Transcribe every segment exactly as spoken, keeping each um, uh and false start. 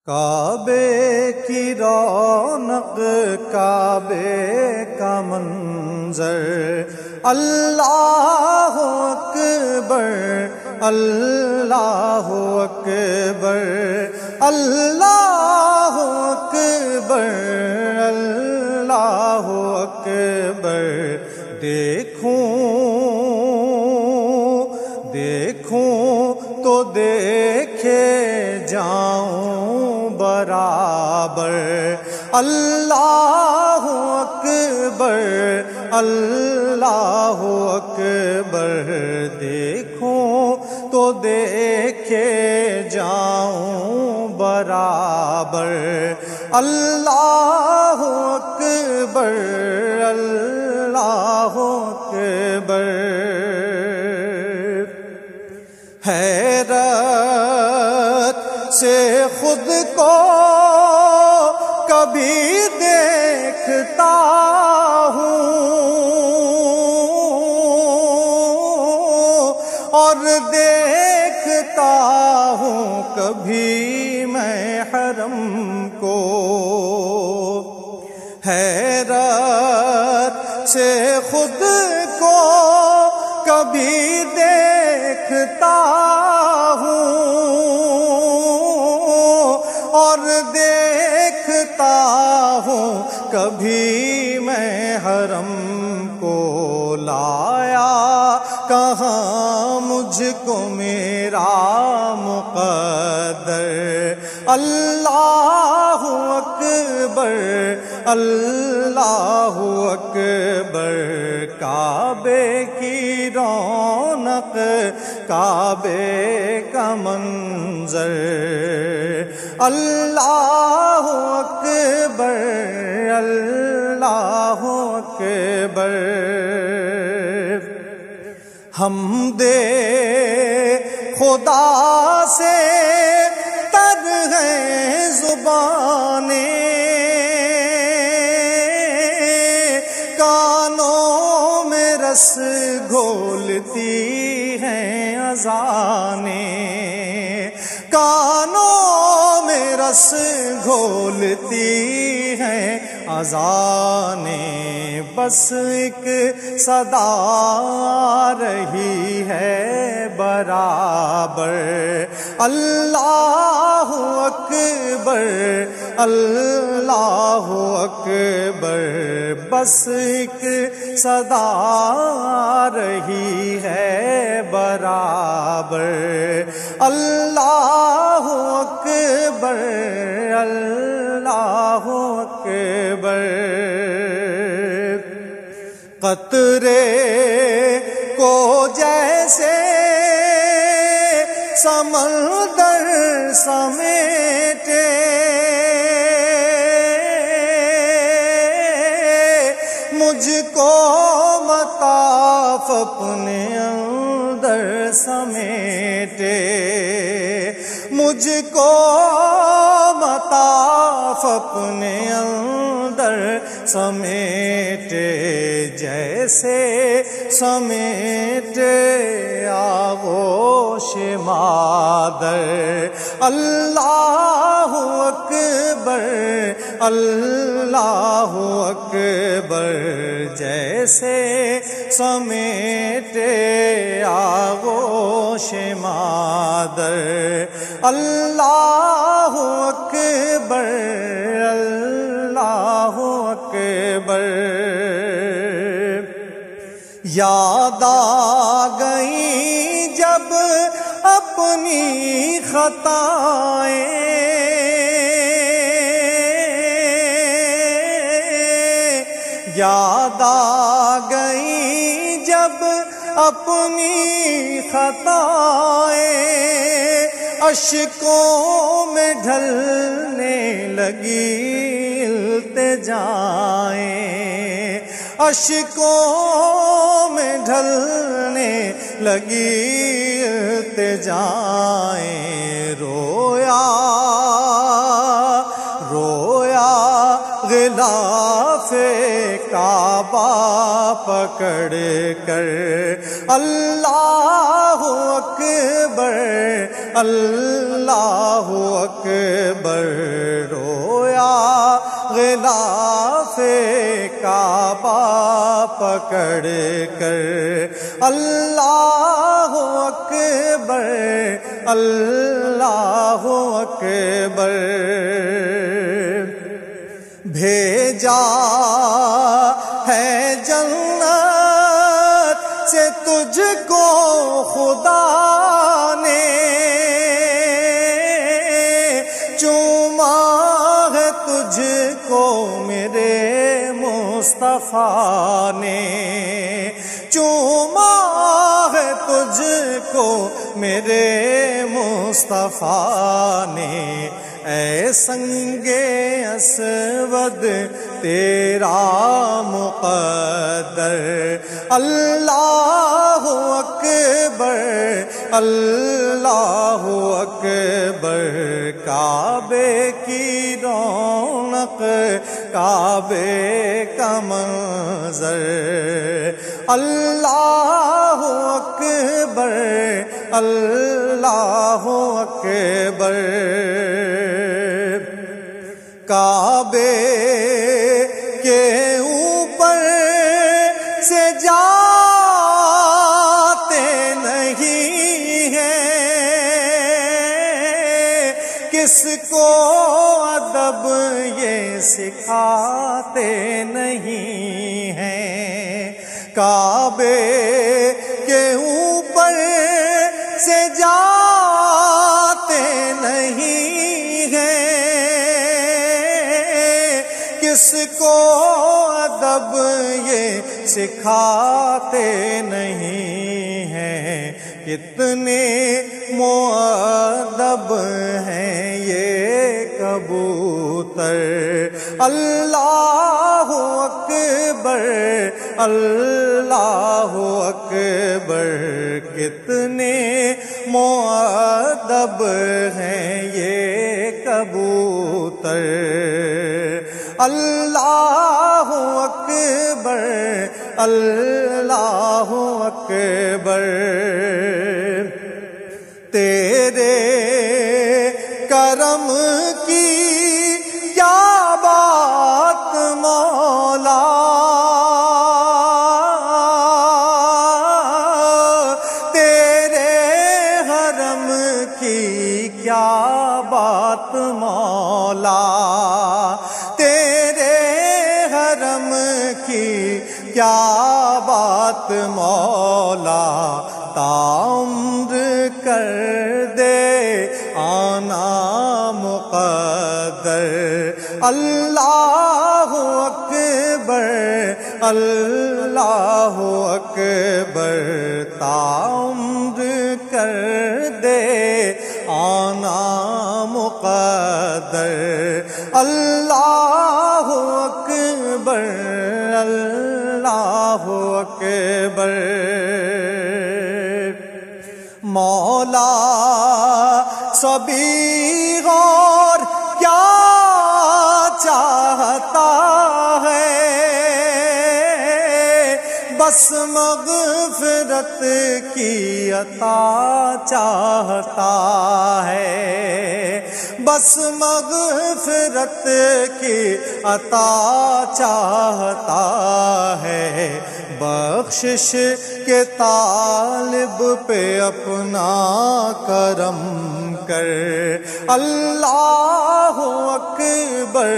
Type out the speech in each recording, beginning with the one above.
کعبے کی رونق کعبے کا منظر، اللہ اکبر اللہ اکبر اللہ اکبر اللہ اکبر۔ دیکھوں دیکھوں تو دیکھے جاؤں برابر، اللہ اکبر اللہ اکبر۔ دیکھوں تو دیکھے جاؤں برابر، اللہ اکبر اللہ اکبر۔ حیرت سے خود کو کبھی دیکھتا ہوں اور دیکھتا ہوں کبھی میں حرم کو۔ حیرت سے خود کو کبھی دیکھتا ہوں اور دیکھتا ہوں کبھی میں حرم کو۔ لایا کہاں مجھ کو میرا مقدر، اللہ اکبر اللہ اکبر۔ کعبے کی رونق کعبے کا منظر، اللہ اکبر اللہ اکبر۔ حمدِ خدا سے تر ہے زبانیں، کانوں میں رس گھولتی ہیں اذانیں، کانوں میں رس گھولتی ہیں اذانیں۔ بس ایک صدا آ رہی ہے برابر، اللہ اکبر اللہ اکبر۔ بس ایک صدا آ رہی ہے برابر، اللہ اکبر اللہ اکبر۔ قطرے کو جیسے سمندر سمیٹے، مجھ کو مطاف اپنے اندر سمیٹے، مجھ کو مطاف اپنے اندر سمیٹے، جیسے سمیٹے آغوش مادر، اللہ اکبر اللہ اکبر۔ جیسے سمیٹے آغوش مادر، اللہ اکبر اللہ اکبر۔ یاد آ گئی جب اپنی خطائیں، یاد آ گئی جب اپنی خطائیں، اشکوں میں ڈھلنے لگی التجائیں، اشکوں میں ڈھلنے لگی التجائیں۔ رویا رویا غلاف کعبہ پکڑ کر، اللہ اکبر اللہ اکبر رویا غلاف کعبہ پکڑ کر اللہ اکبر اللہ اکبر بھیجا ہے جنت سے تجھ کو خدا نے چوما ہے تجھ کو میرے مصطفیٰ نے چوما ہے تجھ کو میرے مصطفیٰ نے اے سنگ اسود تیرا مقدر اللہ اکبر اللہ اکبر کعبے کی رونق کعبے کا منظر اللہ اکبر اللہ اکبر کعبے کے اوپر سے جاتے نہیں ہیں کس کو ادب یہ سکھاتے نہیں ہیں کعبے کے اوپر سے جاتے نہیں ہیں کس کو ادب یہ سکھاتے نہیں ہیں کتنے مؤدب ہیں یہ کبوتر اللہ اکبر اللہ اکبر کتنے مؤدب ہیں یہ کبوتر اللہ اکبر اللہ اکبر تیرے کرم کی کیا بات مولا تیرے حرم کی کیا بات مولا تیرے حرم کی کیا بات مولا تعمر کر دے آنا مقدر اللہ اکبر اللہ اکبر تعمر کر دے آنا مقدر اللہ اکبر اللہ اکبر مولا صبیر اور کیا چاہتا ہے بس مغفرت کی عطا چاہتا ہے بس مغفرت کی عطا چاہتا ہے بخشش کے طالب پہ اپنا کرم کر اللہ اکبر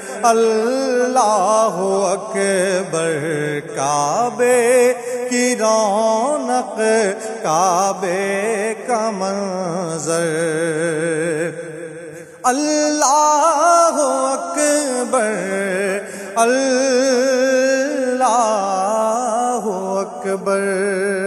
اللہ اکبر کعبے کی رونق کعبے کا منظر اللہ اکبر اللہ اکبر